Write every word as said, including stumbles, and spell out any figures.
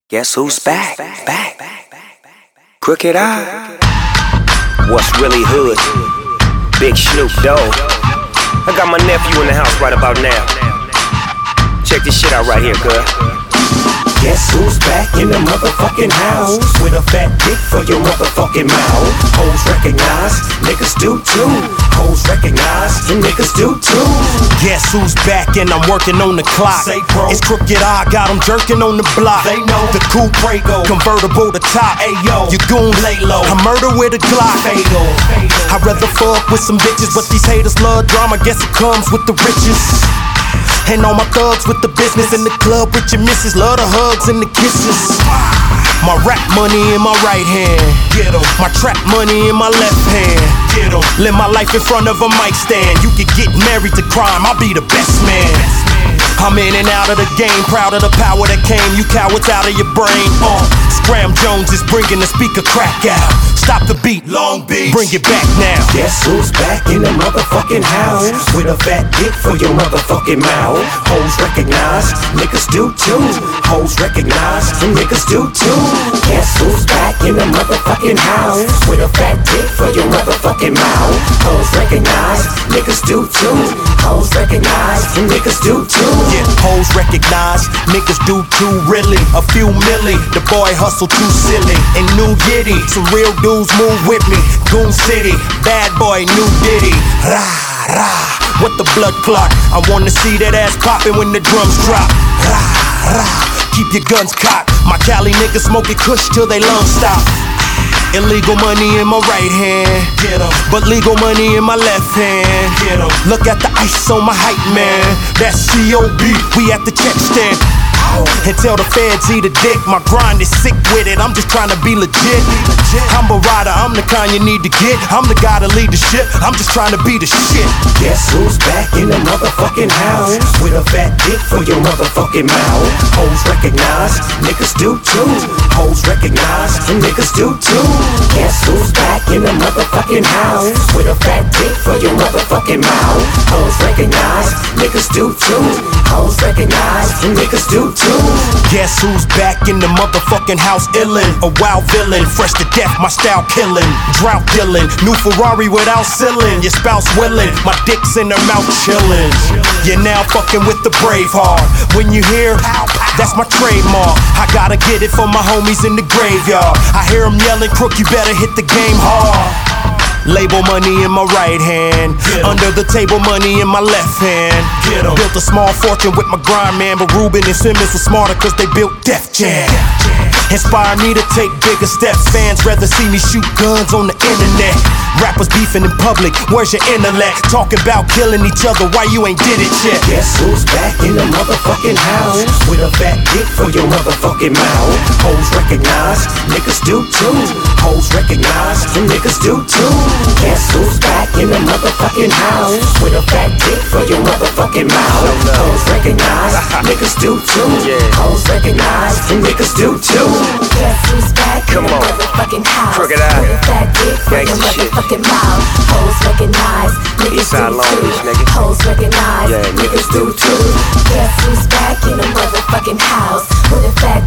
Guess who's back? Back. Crooked Eye. What's really hood? Big Snoop Dogg. I got my nephew in the house right about now. Check this shit out right here, cuz. Guess who's back in the motherfucking house with a fat dick for your motherfucking mouth? Hoes recognize, niggas do too. Hoes recognize, niggas do too. Guess who's back and I'm working on the clock. Say, bro. It's Crooked Eye, got them jerking on the block. They know the coupe Prego, convertible to top. Ayo, you goon lay low. I murder with a Glock. Fatal. I'd rather fuck with some bitches, but these haters love drama. Guess it comes with the riches. And all my thugs with the business in the club with your missus. Love the hugs and the kisses. My rap money in my right hand. Get 'em. My trap money in my left hand. Get 'em. Live my life in front of a mic stand. You could get married to crime, I'll be the best man. I'm in and out of the game, proud of the power that came. You cowards out of your brain. Uh, Scram Jones is bringing the speaker crack out. Stop the beat, Long Beach. bring it back now. Guess who's back in the motherfucking house with a fat dick for your motherfucking mouth? Hoes recognize, niggas do too. Hoes recognize, niggas do too. Guess who's back in the motherfucking house with a fat dick for your motherfucking mouth? Hoes recognize, niggas do too. Hoes recognize, niggas do too. Yeah, hoes recognize, niggas do too, really. A few milli, the boy hustle too silly. And New Yiddy, some real dudes move with me. Goon City, bad boy, New Diddy. Rah, rah, what the blood clot? I wanna see that ass poppin' when the drums drop. Rah, rah, keep your guns cocked. My Cali niggas smoking kush till they lungs stop. Illegal money in my right hand, Get 'em. but legal money in my left hand. Get 'em. Look at the ice on my hype man. That's C O B, we at the check stand. And tell the feds eat a dick. My grind is sick with it, I'm just trying to be legit. I'm a rider, I'm the kind you need to get. I'm the guy to lead the ship, I'm just trying to be the shit. Guess who's back in the motherfucking house with a fat dick for your motherfucking mouth? Hoes recognize, niggas do too. Hoes recognize, niggas do too. Guess who's back in the motherfucking house with a fat dick for your motherfucking mouth? Hoes recognize, niggas do too. Hoes recognize, niggas do too. Guess who's back in the motherfucking house illin'? A wild villain, fresh to death, my style killin'. Drought dealin', new Ferrari without ceiling. Your spouse willin', my dick's in her mouth chillin'. You're now fucking with the Braveheart. When you hear, that's my trademark. I gotta get it for my homies in the graveyard. I hear them yelling, Crook, you better hit the game hard. Label money in my right hand, under the table money in my left hand. Get 'em. Built a small fortune with my grind man, but Ruben and Simmons were smarter cause they built Def Jam. Inspire me to take bigger steps. Fans rather see me shoot guns on the internet. Rappers beefing in public, where's your intellect? Talking about killing each other, why you ain't did it yet? Guess who's back in the motherfucking house with a fat dick for your motherfucking mouth? Hoes recognize, niggas do too. Hoes recognize, niggas do too. Guess who's back in the motherfucking house with a fat dick for your motherfucking mouth? Hoes recognize, niggas do too. Hoes recognize, niggas do too. Guess who's back Come in the on. motherfucking house Crooked Eye. with a fat dick for your Gangsta shit. motherfucking mouth? Hoes recognize, niggas Eastside do Long Beach, too. nigga. Hoes recognize, Yeah, niggas do too. Guess who's back in the motherfucking house with a fat